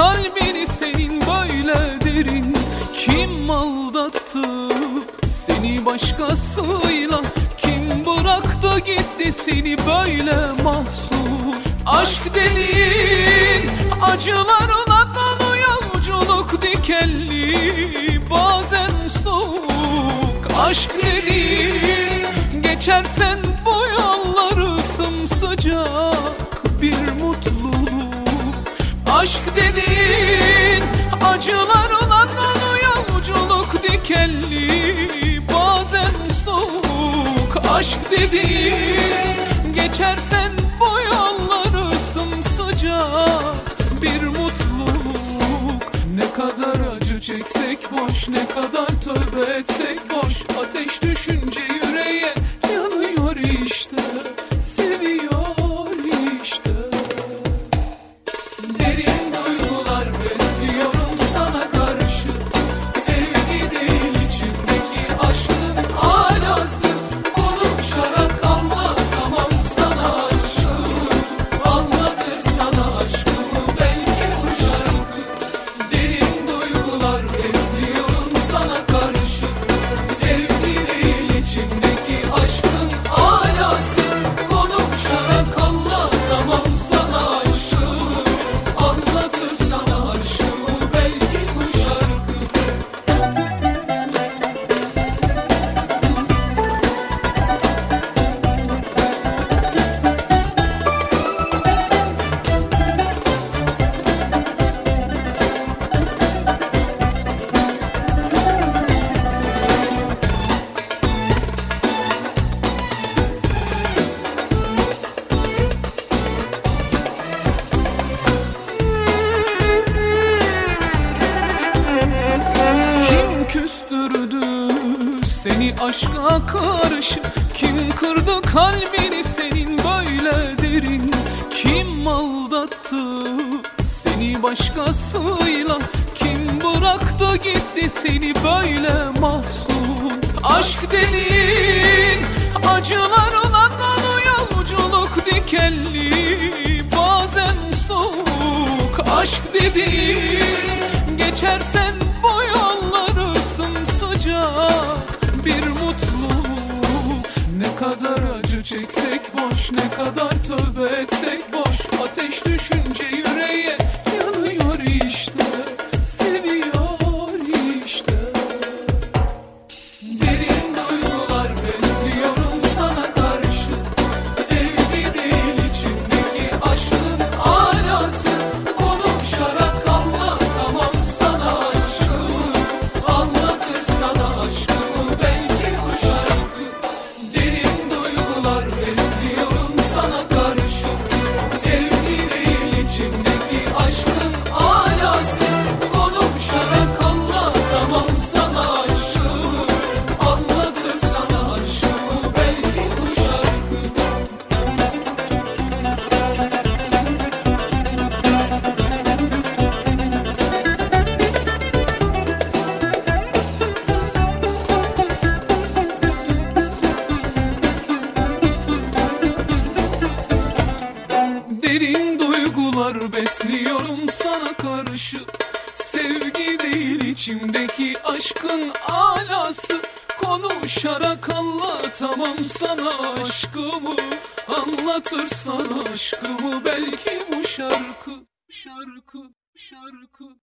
kalbini senin böyle derin? Kim aldattı seni başkasıyla? Kim bıraktı gitti seni böyle mahzun? Aşk dediğin acılarla dolu yolculuk dikenli, bazen soğuk. Aşk dediğin geçersen bu yolları sımsıcak bir mutluluk. Aşk dediğin acılarla dolu yolculuk dikenli, bazen soğuk. Aşk dediğin geçersen bu yolları sımsıcak bir mutluluk. Ne kadar acı çeksek boş, ne kadar tövbe etsek boş. Ateş düşünce yüreğe yanıyor işte, seviyor işte. Derin duygular besliyorum sana karşı. Sevgi değil içimdeki aşkın alası. Konuşarak anlatamam sana aşkım. Anlatır sana aşkımı belki bu şarkı. Derin duygular besliyorum sana karşı. Sevgi değil içimdeki aşkın alası. Konuşarak anlatamam sana aşkımı. Anlatır sana aşkımı belki bu şarkı. Kim küstürdü seni aşka karşı? Kim kırdı kalbini senin böyle derin? Kim aldattı seni başkasıyla? Kim bıraktı gitti seni böyle mahzun? Aşk dediğin acılarla dolu yolculuk dikenli, bazen soğuk. Aşk dediğin geçersen bu yolları sımsıcak bir mutluluk. Ne kadar acı çeksek boş, ne kadar tövbe etsek boş. Ateş düşünce yüreğe yanıyor işte, seviyor işte. Derin duygular besliyorum sana karşı. Sevgi değil içimdeki aşkın alası. Konuşarak anlatamam sana aşkımı. Anlatır sana aşkımı belki bu şarkı. Derin duygular besliyorum sana karşı. Sevgi değil içimdeki aşkın alası. Konuşarak anlatamam sana aşkımı. Anlatır sana aşkımı belki bu şarkı. Derin duygular besliyorum sana karşı. Sevgi değil içimdeki aşkın alası. Konuşarak anlatamam sana aşkımı. Anlatır sana aşkımı belki bu şarkı. Şarkı, şarkı.